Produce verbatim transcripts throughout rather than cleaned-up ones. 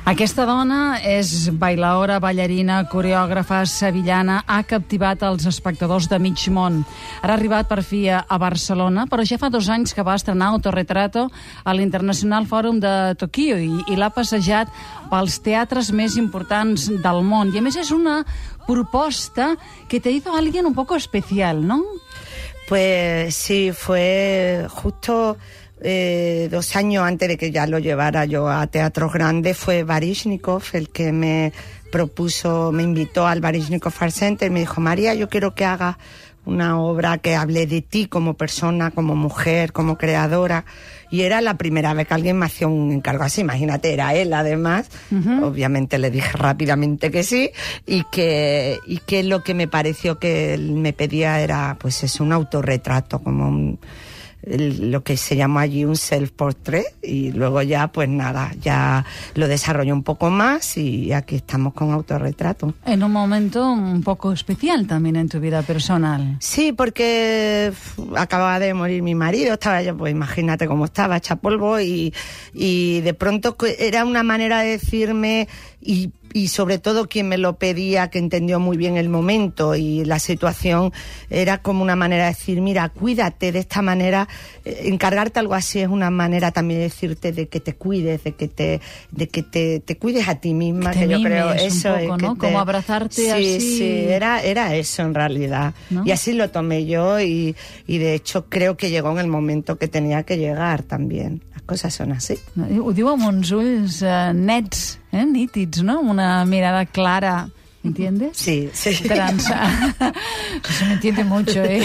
Aquesta dona és bailaora, ballarina, coreògrafa sevillana, ha captivat els espectadors de mig món. Ara ha arribat per fi a Barcelona, però ja fa dos anys que va estrenar Autorretrato a l'Internacional Fòrum de Tokyo i, i l'ha passejat pels teatres més importants del món. I a més és una proposta que te hizo alguien un poco especial, ¿no? Pues sí, fue justo... Eh, dos años antes de que ya lo llevara yo a teatros grandes, fue Baryshnikov el que me propuso, me invitó al Baryshnikov Art Center y me dijo: María, yo quiero que hagas una obra que hable de ti como persona, como mujer, como creadora. Y era la primera vez que alguien me hacía un encargo así, imagínate, era él además. Uh-huh. Obviamente le dije rápidamente que sí, y que, y que lo que me pareció que él me pedía era, pues es un autorretrato, como un... El, lo que se llama allí un self-portrait, y luego ya pues nada, ya lo desarrolló un poco más y aquí estamos con Autorretrato. En un momento un poco especial también en tu vida personal. Sí, porque acababa de morir mi marido, estaba yo, pues imagínate cómo estaba, hecha polvo, y, y de pronto era una manera de decirme, y y sobre todo quien me lo pedía, que entendió muy bien el momento y la situación, era como una manera de decir, mira, cuídate de esta manera, eh, encargarte algo así es una manera también de decirte de que te cuides, de que te de que te, te cuides a ti misma, que, que yo creo eso un poco, es ¿no? que te... Como abrazarte sí, así. Sí, sí, era, era eso en realidad, ¿no? Y así lo tomé yo y, y de hecho creo que llegó en el momento que tenía que llegar también. Las cosas son así. Ho diu amb uns ulls eh, nets, eh, nítids, no? Una mirada clara, ¿entiendes? Sí, sí. Trans... Se m'entiende mucho, eh?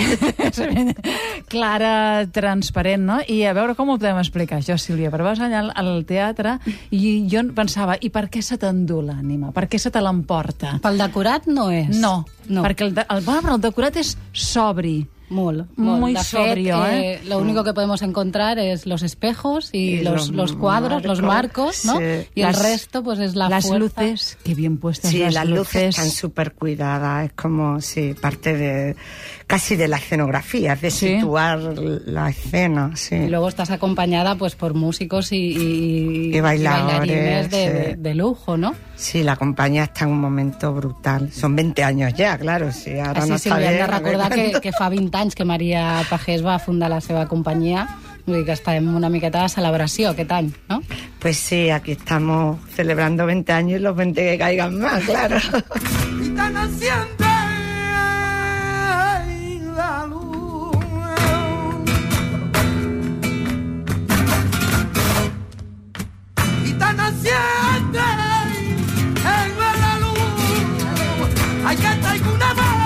Clara, transparent, no? I a veure com ho podem explicar, això, Sílvia, però vas allà al, al teatre i jo pensava, i per què se t'endú l'ànima? Per què se te l'emporta? Pel decorat no és. No, no. perquè el, el, el decorat és sobri. Molt, molt. Muy de sobrio, fet, ¿eh? eh, lo único que podemos encontrar es los espejos y, y los, los, los cuadros, marcos, los marcos, ¿no? Sí. Y las, el resto, pues es la las fuerza. luces, qué bien puestas sí, las, las luces. luces están súper cuidadas, es como, sí, parte de, casi de la escenografía, de sí. situar la escena, sí. Y luego estás acompañada, pues, por músicos y, y, y bailadores, y bailarines de, sí. de, de lujo, ¿no? Sí, la compañía está en un momento brutal. Son veinte años ja, claro. Sí, ara Així, no Sílvia, hem de recordar que, que, que fa vint anys que Maria Pagès va fundar la seva companyia, vull dir que estem una miqueta de celebració aquest any, no? Pues sí, aquí estamos celebrando veinte años y los veinte que caigan más, claro. Están haciendo la luz. Están haciendo la luz. Hay que traer una mano.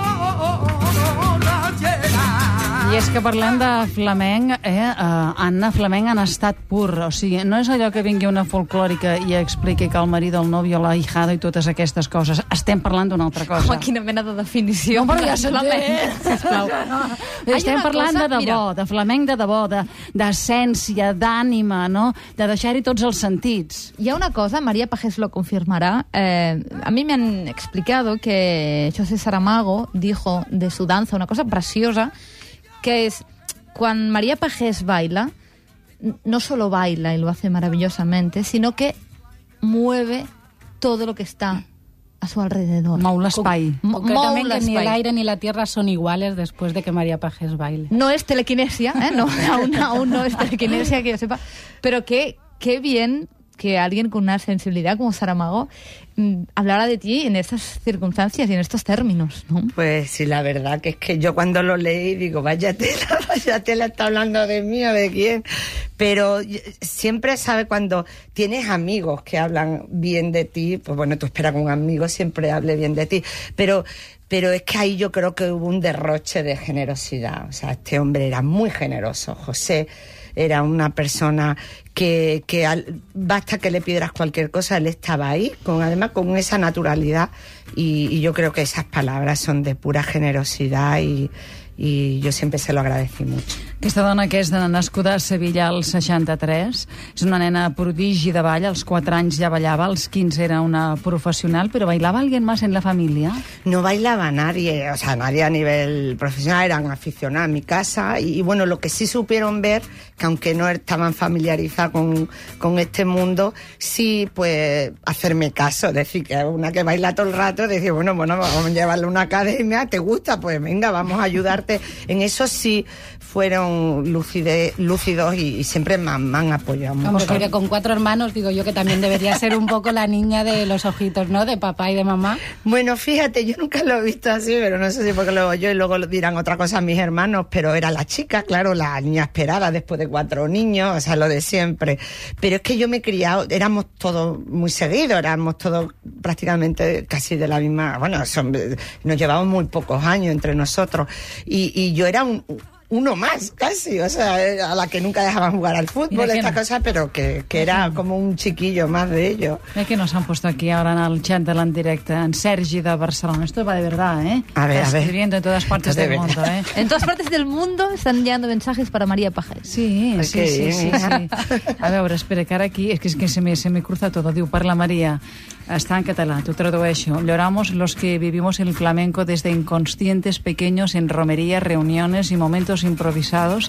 I és que parlem de flamenc, eh? Uh, Anna, flamenc en estat pur. O sigui, no és allò que vingui una folclòrica i expliqui que el marit, el nòvio, la hijada i totes aquestes coses. Estem parlant d'una altra cosa. Home, quina mena de definició. No, però ja s'entén, sisplau. Estem parlant cosa, de debò, mira. de flamenc de debò, d'essència, de, d'ànima, no? De deixar-hi tots els sentits. Hi ha una cosa, María Pagès lo confirmará. Eh, a mí me han explicado que José Saramago dijo de su danza una cosa preciosa, que es, cuando María Pagès baila, no solo baila y lo hace maravillosamente, sino que mueve todo lo que está a su alrededor. Mou l'espai. Concretament que ni el aire ni la tierra son iguales después de que María Pagès baile. No es telequinesia, ¿eh? No, aún, aún no es telequinesia, que yo sepa, pero qué, qué bien que alguien con una sensibilidad como Saramago mmm, hablara de ti en estas circunstancias y en estos términos, ¿no? Pues sí, la verdad que es que yo cuando lo leí digo, vaya tela, vaya tela, está hablando de mí o de quién. Pero siempre sabe cuando tienes amigos que hablan bien de ti, pues bueno, tú esperas que un amigo siempre hable bien de ti, pero... Pero es que ahí yo creo que hubo un derroche de generosidad. O sea, este hombre era muy generoso. José era una persona que, que al, basta que le pidieras cualquier cosa, él estaba ahí, con además con esa naturalidad. Y, y yo creo que esas palabras son de pura generosidad y, y yo siempre se lo agradecí mucho. Aquesta dona, que és de nascuda a Sevilla al seixanta-tres, és una nena prodigi de ball, als quatre anys ja ballava, als quinze era una profesional, pero ¿bailaba alguien más en la familia? No bailaba nadie, o sea, nadie a nivel profesional, eran aficionados a mi casa, y, y bueno, lo que sí supieron ver, que aunque no estaban familiarizados con, con este mundo, sí, pues, hacerme caso, decir que una que baila todo el rato, decir, bueno, bueno, vamos a llevarle a una academia, ¿te gusta? Pues venga, vamos a ayudarte. En eso sí fueron lucide, lúcidos y, y siempre me, me han apoyado mucho. Hombre, porque con cuatro hermanos, digo yo que también debería ser un poco la niña de los ojitos, ¿no? De papá y de mamá. Bueno, fíjate, yo nunca lo he visto así, pero no sé si porque luego yo y luego dirán otra cosa a mis hermanos, pero era la chica, claro, la niña esperada después de cuatro niños, o sea, lo de siempre. Pero es que yo me he criado, éramos todos muy seguidos, éramos todos prácticamente casi de la misma, bueno, son, nos llevamos muy pocos años entre nosotros, y, y yo era un... uno más, casi, o sea, a la que nunca dejaban jugar al fútbol, esta no. cosa, pero que, que era como un chiquillo más de ellos. Es que nos han puesto aquí ahora en el chat de la en directo, en Sergi de Barcelona. Esto va de verdad, ¿eh? A ver, Está a ver. escribiendo en todas partes del mundo, ¿eh? En todas partes del mundo están enviando mensajes para María Pajés. Sí, Ay, sí, sí, bien, sí, sí. A veure, espera, que ara aquí és que, és que se, me, se me cruza todo. Diu, per la María, està en català, t'ho tradueixo. Lloramos los que vivimos el flamenco desde inconscientes pequeños en romerías, reuniones y momentos improvisados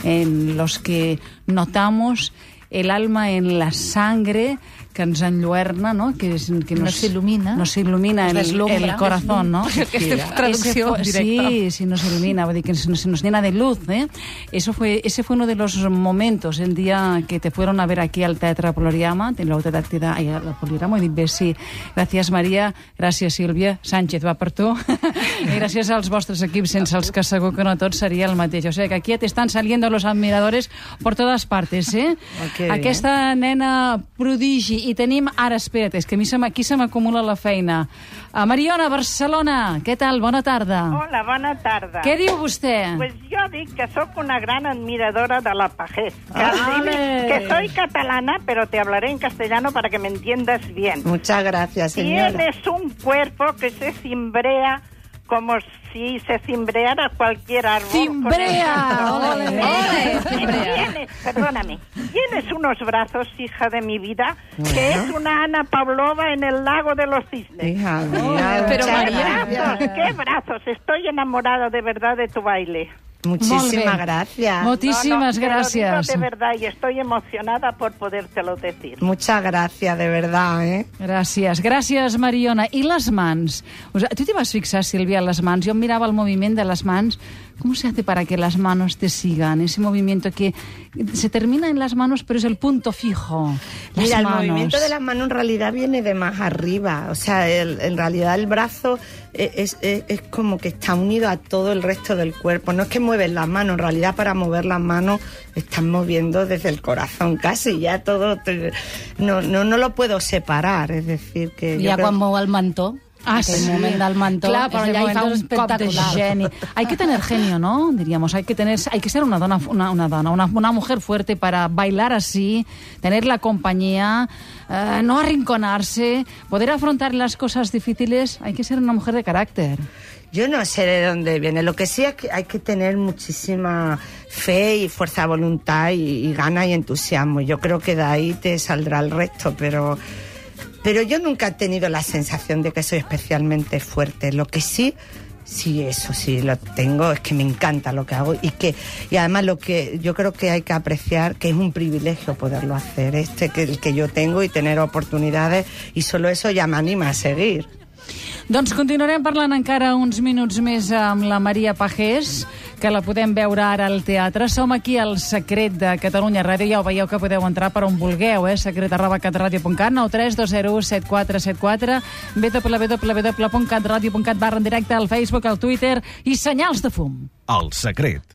en los que notamos el alma en la sangre que ens enlluerna, no? Que, es, que nos, nos il·lumina. Nos il·lumina el, el corazón, ¿no? Aquesta traducció directa. Sí, sí, nos ilumina, vull dir que se nos llena de luz, ¿eh? Eso fue, ese fue uno de los momentos, el día que te fueron a ver aquí al Teatre Poloriama, te lo te da, ai, al Poloriama, he dit bé, sí. Gràcies, Maria, gràcies, Sílvia, Sánchez va per tu, i gràcies als vostres equips, sense els que segur que no tot seria el mateix. O sigui que aquí te están saliendo los admiradores por todas partes, eh? Oh, Aquesta nena prodigi. I tenim, ara, espera't, és que a mi se aquí se m'acumula la feina. A Mariona, Barcelona, què tal? Bona tarda. Hola, bona tarda. Què diu vostè? Pues yo digo que soy una gran admiradora de la Pajés. Que, ¡Ale! que soy catalana, pero te hablaré en castellano para que me entiendas bien. Muchas gracias, señora. Tienes un cuerpo que se cimbrea como si se cimbreara cualquier árbol. ¡Cimbrea! Con el- ¡Ole! Eh, ¡Ole! Tienes, perdóname, tienes unos brazos, hija de mi vida, que es una Ana Pavlova en el lago de los cisnes. Hija mía, Pero muchas María- gracias. ¡Qué brazos! Estoy enamorada de verdad de tu baile. Muchísimas Molt bé. gracias. Moltíssimes No, no, gràcies. Te lo digo de verdad y estoy emocionada por podértelo decir. Muchas gracias, de verdad, ¿eh? Gràcies, gràcies, Mariona. I les mans? O sea, tu t'hi vas fixar, Sílvia, en les mans? Jo em mirava el moviment de les mans. ¿Cómo se hace para que las manos te sigan? Ese movimiento que se termina en las manos, pero es el punto fijo. Las Mira, el manos. movimiento de las manos en realidad viene de más arriba. O sea, el- en realidad el brazo es, es, es como que está unido a todo el resto del cuerpo. No es que mueves las manos, en realidad para mover las manos estás moviendo desde el corazón casi. Ya todo... te- no, no, no lo puedo separar, es decir que... yo Ja creo- quan mou el mantó, Ah, aquell sí. moment del mantó, Clar, però ese allà hi fa moment un cop de espectacular. geni. Hay que tener genio, ¿no? Diríamos, hay que tener, hay que ser una dona, una, una dona, una, una mujer fuerte para bailar así, tener la compañía, eh, no arrinconarse, poder afrontar las cosas difíciles. Hay que ser una mujer de carácter. Yo no sé de dónde viene. Lo que sí es que hay que tener muchísima fe y fuerza de voluntad y, y ganas y entusiasmo. Yo creo que de ahí te saldrá el resto, pero... Pero yo nunca he tenido la sensación de que soy especialmente fuerte. Lo que sí, sí, eso sí lo tengo, es que me encanta lo que hago y que y además lo que yo creo que hay que apreciar, que es un privilegio poderlo hacer, este que el que yo tengo y tener oportunidades, y solo eso ya me anima a seguir. Doncs continuarem parlant encara uns minuts més amb la Maria Pajés, que la podem veure ara al teatre. Som aquí al Secret de Catalunya Ràdio. Ja ho veieu que podeu entrar per on vulgueu, eh? secret arroba catradio punt cat, nou tres dos zero u set quatre set quatre, w w w punt catradio punt cat barra en directe, al Facebook, al Twitter i senyals de fum. El Secret.